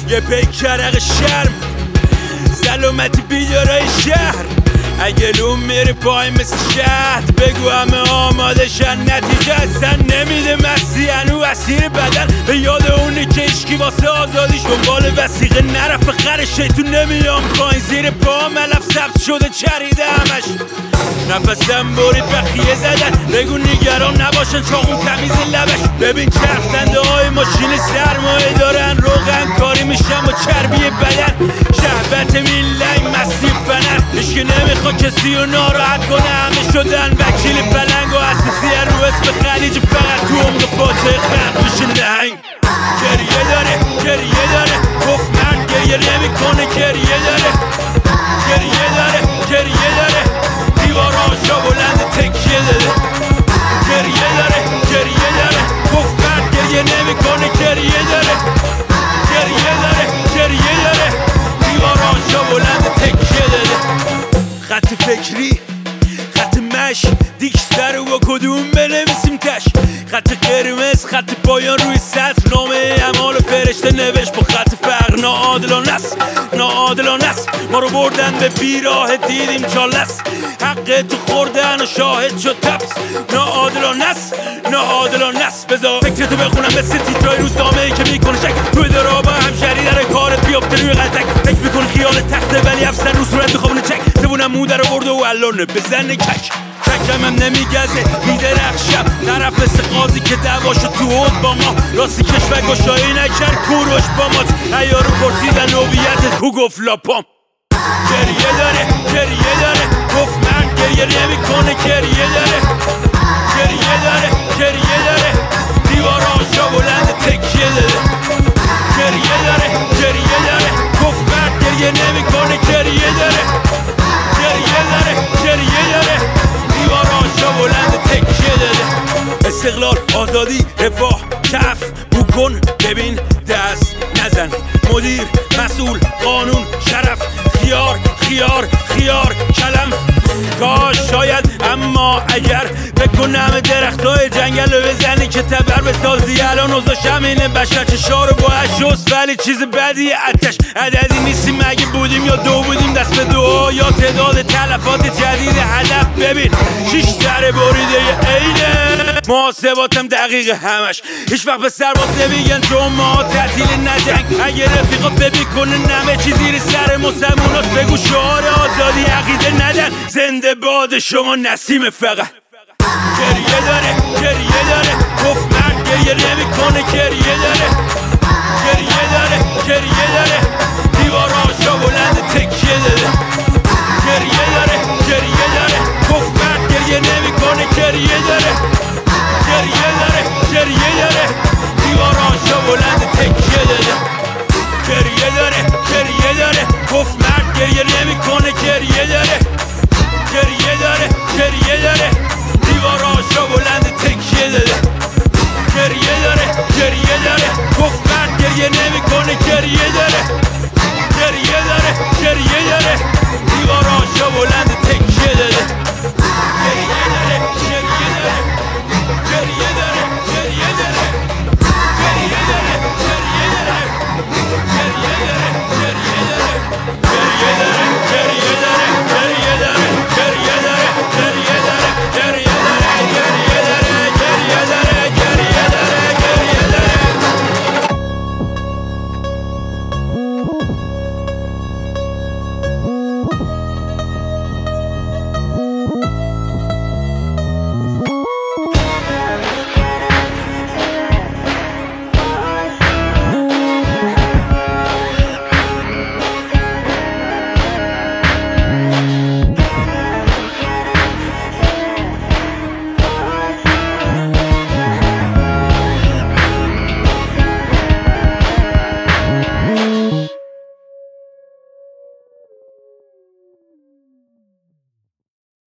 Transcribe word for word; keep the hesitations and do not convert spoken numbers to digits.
یه پیکرق شرم سلامتی بیدارای شهر اگه لوم میره پای مثل شهد بگو همه آماده شن نتیجه اصلا نمیده مسیح هنو اسیر بدن به یاد اونه که اشکی واسه آزادیش دنبال وسیقه نرفت خر شیطون نمیام پایین زیر پا ملف سبز شده چریده همش نفسم برید بخیه زدن بگو نگران نباشن چاقون تمیز لبش ببین چرخدنده های ماشین سرمایه دارن روغن کاری میشن با چربی بدن شهوت میلنگ مسیح فنر اشکی نمیخوا کسی رو ناراحت کنه همه شدن وکیل پلنگ و اساسی رو اسم خلیج فقط تو عمق فاتح خرد میشه نهنگ گریه داره گریه داره گفت مرد گریه نمی کنه گریه داره گریه داره گریه داره دیواراشا بلند تکیه داره گریه داره گریه داره گفت مرد گریه نمی کنه گریه داره گریه داره گریه داره دیواراشا بلند تکیه داره خط فکری خط مش دیک سر و کدوم بنویسیم تش خط قرمز خط پایان روی سطر نامه اعمال فرشته نوشت با خط فقر ناعادلانه است ناعادلانه است ما رو بردن به بیراه دیدیم چالست حق تو خوردن و شاهد شد تپس ناعادلانه است ناعادلانه است بذار فکرتو بخونم مثل تیترای روزنامه ای که میکنه شک توی درابا همشهری در کارت بیافته روی قلتک فکر میکنه خیال تخته ولی افسر رو صورت میخوابونه چک زبونم مو در آورده و الانه بزنه کک ککم هم نمیگزه میدرخشم طرف مثل قاضی که دعواشو تو حوض با ما راستی کشور گشایی نکرد کوروش با مات عیارو پرسیدن هویت کو گفت لاپام گریه داره گریه داره گفت مرد گریه نمی کنه گریه داره گریه داره گریه داره دیواراشا بلند تکیه داره گریه داره گریه داره گفت مرد گریه نمی کنه گریه داره گریه داره گریه داره دیواراشا بلند تکیه داره استقلال آزادی رفاه کف بو کن ببین دست نزن مدیر مسئول قانون شرف خیار خیار خیار کلم کاش شاید اما اگر بکنم درخت های جنگل رو بزنی که تبر بسازی الان اوضاش همینه بشر چشا رو باید شست ولی چیز بدی اتش عددی نیستیم اگه بودیم یا دو بودیم دست به دعا یا تعداد تلفات جدید هدف ببین شیش سر بریده اینه محاسباتم دقیقه همش هیچ وقت به سرباز نمیگن چون ما تعطیل نجنگ اگه رفیقات ببی کنه نمه چی زیر سر مسلموناست بگو شعار آزادی عقیده ندن زنده باد شما نسیم فقط گریه داره گریه داره گفت مرد گریه نمی کنه گریه داره گریه داره گریه داره دیواراشا بلند تکیه داره گریه داره گریه داره گفت مرد گریه نمی کنه گریه داره گریه داره گریه داره دیواراشا بلند تکیه داره گریه داره گریه داره گفت مرد گریه نمی کنه گریه داره گریه